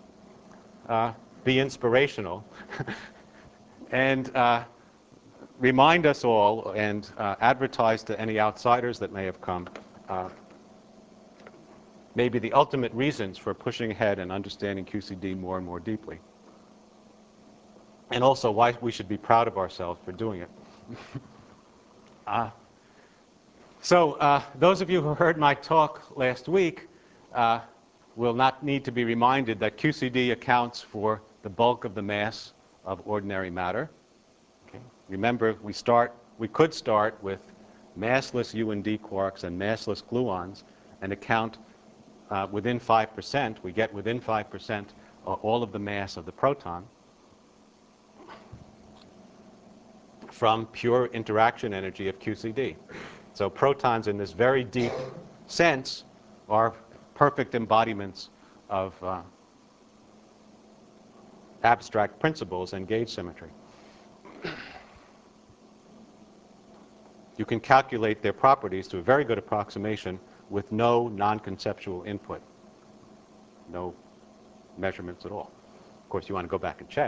be inspirational and remind us all and advertise to any outsiders that may have come maybe the ultimate reasons for pushing ahead and understanding QCD more and more deeply. And also why we should be proud of ourselves for doing it. So those of you who heard my talk last week will not need to be reminded that QCD accounts for the bulk of the mass of ordinary matter. Okay. Remember, we could start with massless U and D quarks and massless gluons and account within 5%. We get within 5% all of the mass of the proton from pure interaction energy of QCD. So protons in this very deep sense are perfect embodiments of abstract principles and gauge symmetry. You can calculate their properties to a very good approximation with no non-conceptual input, no measurements at all. Of course, you want to go back and check.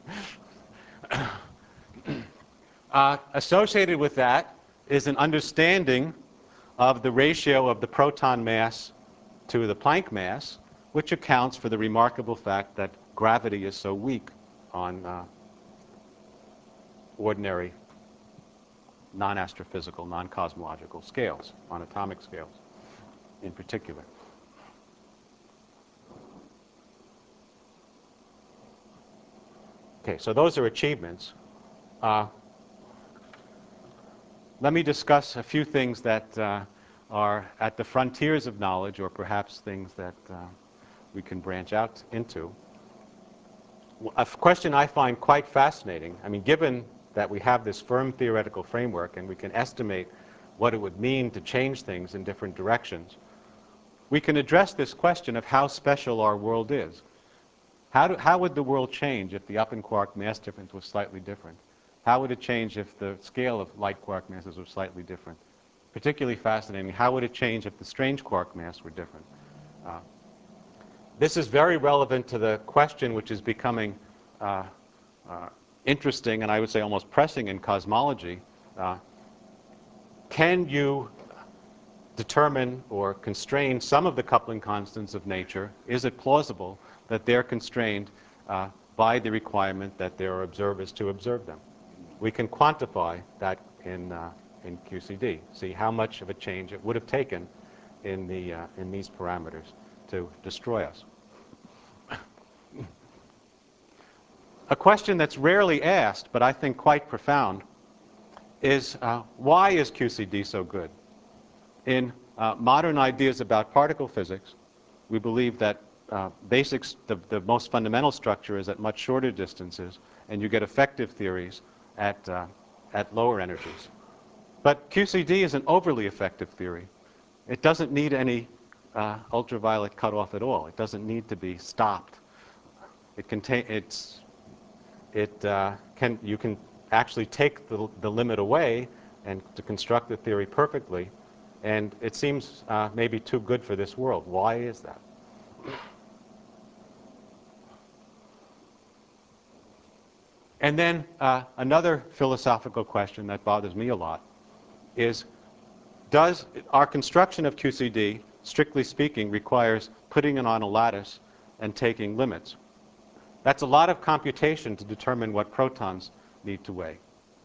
But associated with that is an understanding of the ratio of the proton mass to the Planck mass, which accounts for the remarkable fact that gravity is so weak on ordinary non-astrophysical, non-cosmological scales, on atomic scales in particular. Okay, so those are achievements. Let me discuss a few things that are at the frontiers of knowledge, or perhaps things that we can branch out into. A question I find quite fascinating, I mean, given that we have this firm theoretical framework and we can estimate what it would mean to change things in different directions, we can address this question of how special our world is. How would the world change if the up in quark mass difference was slightly different? How would it change if the scale of light quark masses was slightly different? Particularly fascinating, how would it change if the strange quark mass were different? This is very relevant to the question which is becoming interesting and I would say almost pressing in cosmology. Can you determine or constrain some of the coupling constants of nature? Is it plausible that they're constrained by the requirement that there are observers to observe them? We can quantify that in QCD, see how much of a change it would have taken in these parameters to destroy us. A question that's rarely asked, but I think quite profound, is why is QCD so good? In modern ideas about particle physics, we believe that the most fundamental structure is at much shorter distances, and you get effective theories at lower energies. But QCD is an overly effective theory. It doesn't need any ultraviolet cutoff at all. It doesn't need to be stopped. You can actually take the limit away and to construct the theory perfectly, and it seems maybe too good for this world. Why is that? And then another philosophical question that bothers me a lot is, does our construction of QCD, strictly speaking, requires putting it on a lattice and taking limits? That's a lot of computation to determine what protons need to weigh.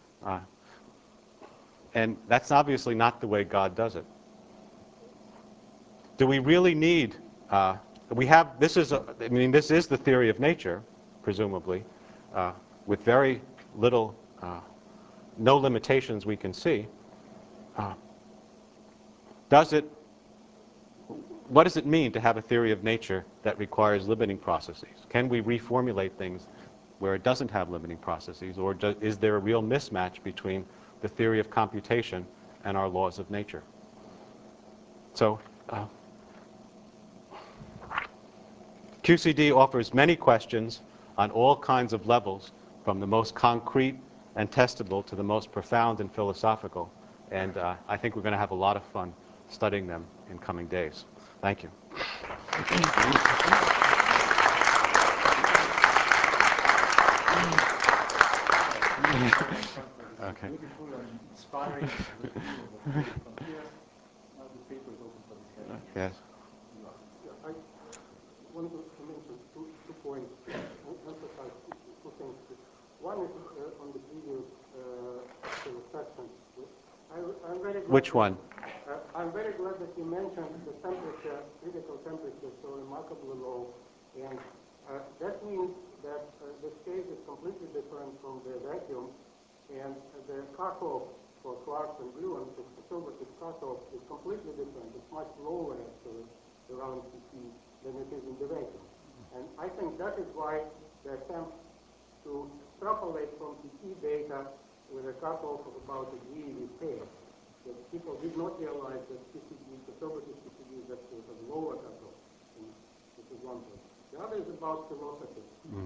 And that's obviously not the way God does it. Do we really need, this is the theory of nature, presumably, with very little, no limitations we can see. What does it mean to have a theory of nature that requires limiting processes? Can we reformulate things where it doesn't have limiting processes, or is there a real mismatch between the theory of computation and our laws of nature? So QCD offers many questions on all kinds of levels, from the most concrete and testable to the most profound and philosophical. And I think we're going to have a lot of fun studying them in coming days. Thank you. Okay. Beautiful and inspiring. From here, now the paper is open for discussion. Yes. I want to mention two points, emphasize two things. One is on the previous section. I'm very glad Which one? I'm very glad that you mentioned the temperature, critical temperature, so remarkably low. And that means that the state is completely different from the vacuum. And the cutoff for quarks and gluons, the photographic cutoff, is completely different. It's much lower, actually, around CT than it is in the vacuum. And I think that is why the attempt to extrapolate from CT data with a cutoff of about a GeV failed. That people did not realize that photographic CCD is actually a lower cutoff. This is one thing. The other is about philosophy.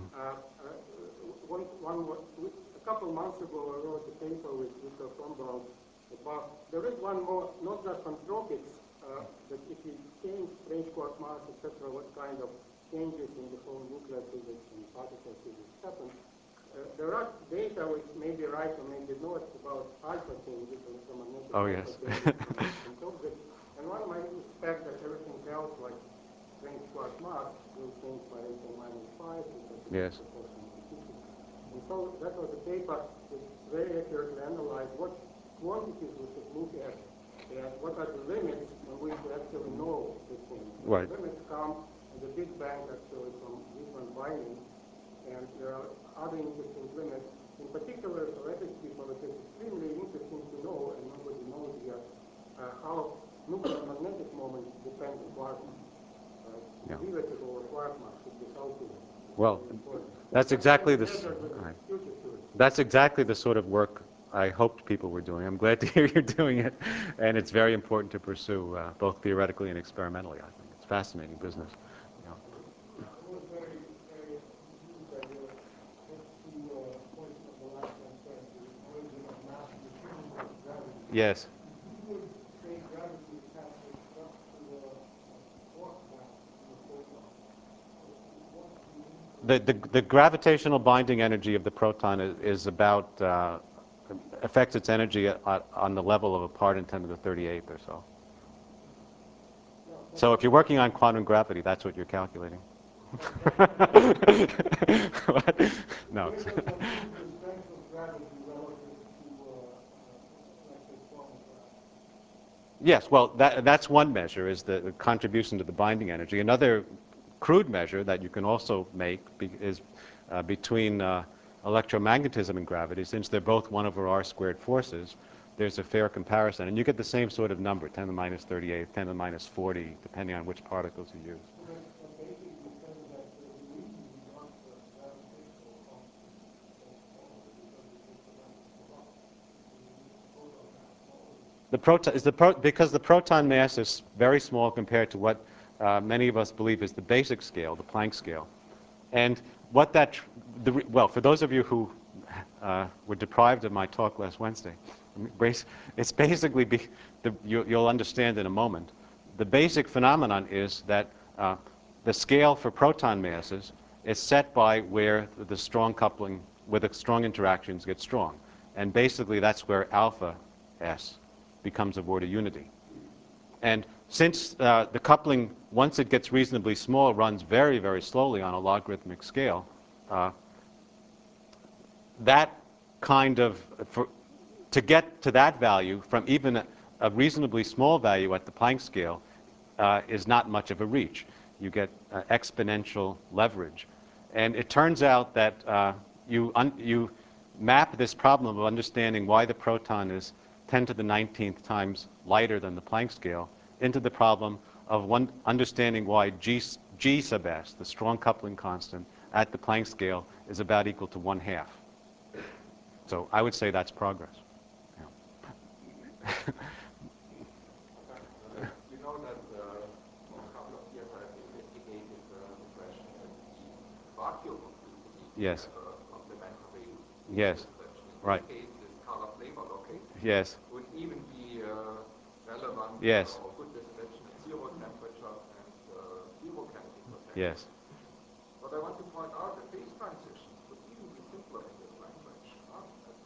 A couple months ago, I wrote a paper with Victor Frombach about, there is one more, not just on tropics, but if you change strange quark mass, etc., what kind of changes in the whole nuclear physics and particle physics happen. There are data which may be right or may be not about alpha changes, electromagnetic yes. and objects. And one might expect that everything else, like strange quark mass, will change by 10⁻⁵, Yes. And so that was a paper which very accurately analyzed what quantities we should look at and what are the limits on which we actually know the change. Right. The limits come at the Big Bang, actually, from different bindings. And there are other interesting limits. In particular, for ethics people, it is extremely interesting to know, and nobody knows yet, how nuclear magnetic moments depend on quark mass. Right? Yeah. Derivative over quark mass should be calculated. Well, that's exactly that's exactly the sort of work I hoped people were doing. I'm glad to hear you're doing it, and it's very important to pursue both theoretically and experimentally. I think it's fascinating business. It was very, very Yes. You would say gravity attaches just to the quark mass in the photon. What's The gravitational binding energy of the proton is about, affects its energy on the level of a part in 10 to the 38th or so. So if you're working on quantum gravity, that's what you're calculating. What? No. the strength of gravity relative to, let's say, quantum gravity? Yes, well, that's one measure, is the contribution to the binding energy. Another crude measure that you can also make is between electromagnetism and gravity. Since they're both 1 over r squared forces, there's a fair comparison. And you get the same sort of number, 10 to the minus 38, 10 to the minus 40, depending on which particles you use. But basically says that the reason we want the gravitational constant so small is because it takes the mass of the rock. The proton because the proton mass is very small compared to what many of us believe is the basic scale, the Planck scale. And what that, well, for those of you who were deprived of my talk last Wednesday, it's basically, you'll understand in a moment. The basic phenomenon is that the scale for proton masses is set by where the strong coupling, where the strong interactions get strong. And basically that's where alpha S becomes a word of unity. And since the coupling, once it gets reasonably small, runs very, very slowly on a logarithmic scale, that kind of, to get to that value from even a reasonably small value at the Planck scale is not much of a reach. You get exponential leverage. And it turns out that you map this problem of understanding why the proton is 10 to the 19th times lighter than the Planck scale into the problem of understanding why G sub s, the strong coupling constant, at the Planck scale is about equal to 1/2. So I would say that's progress. Yeah. You know that for a couple of years I've investigated the question that the vacuum of QCD Yes. have a complementary Yes. direction. In Right. this case, this Carter-Flavor locate Yes. would even be relevant Yes. or good description at 0 temperature and 0 Kelvin potential. Yes. But I want to point out that phase transitions would even be simpler in this language. At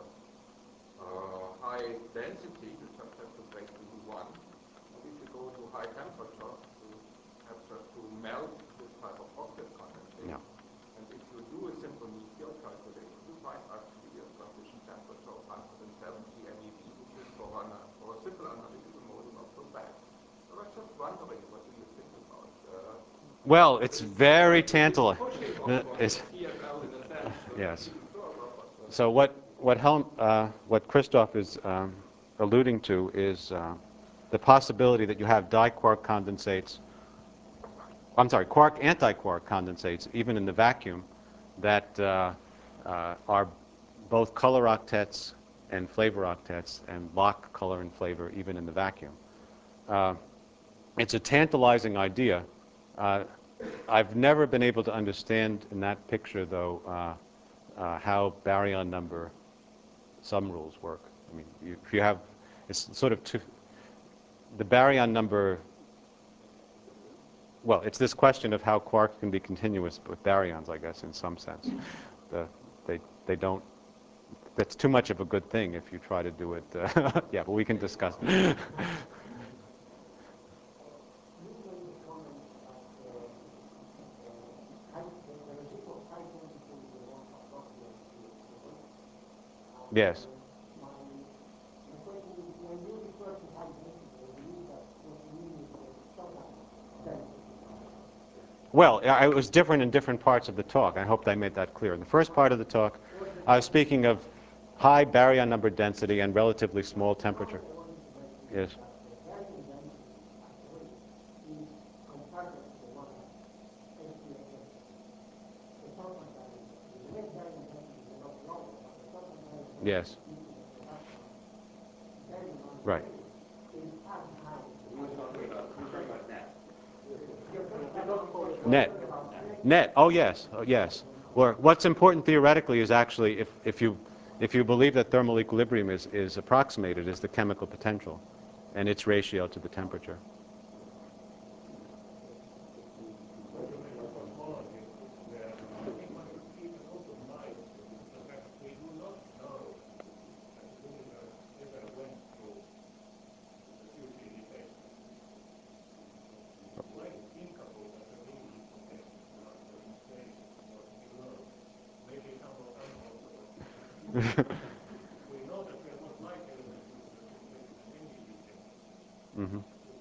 high density, you just have to break to U1. And if you go to high temperature, you have just to melt this type of oxide condensate. Yeah. And if you do a simple neat field calculation, you find actually a transition temperature of 170 MeV, which is for a simple analytical model not so bad. I was just wondering, what do you think about Well, it's very tantalizing. Yes. So what Christoph is alluding to is the possibility that you have diquark condensates. I'm sorry, quark antiquark condensates, even in the vacuum, that are both color octets and flavor octets and lock color and flavor even in the vacuum. It's a tantalizing idea. I've never been able to understand in that picture, though, how baryon number sum rules work. I mean, if you have, it's sort of the baryon number, well, it's this question of how quarks can be continuous with baryons, I guess, in some sense. They don't, that's too much of a good thing if you try to do it. Yeah, but we can discuss. Yes. My question is, when you refer to high density, I believe that what you mean is the subatomic density. Well, it was different in different parts of the talk. I hope I made that clear. In the first part of the talk, I was speaking of high baryon number density and relatively small temperature. Yes. Yes. Right. Net. Net. Oh, yes. Oh, yes. Or what's important theoretically is actually if you If you believe that thermal equilibrium is approximated as the chemical potential and its ratio to the temperature. Mm-hmm.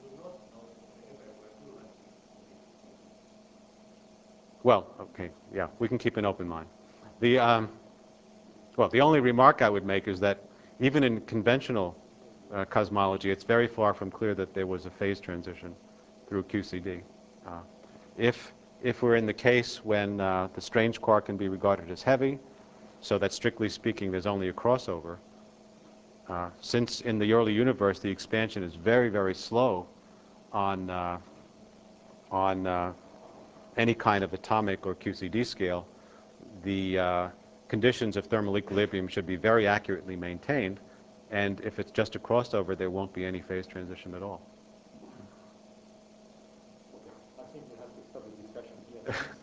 Well, okay, yeah, we can keep an open mind. The, well, the only remark I would make is that even in conventional cosmology, it's very far from clear that there was a phase transition through QCD. Uh, if we're in the case when the strange quark can be regarded as heavy, so that strictly speaking there's only a crossover, since in the early universe the expansion is very, very slow on any kind of atomic or QCD scale, the conditions of thermal equilibrium should be very accurately maintained, and if it's just a crossover, there won't be any phase transition at all. I think we have to stop the discussion here.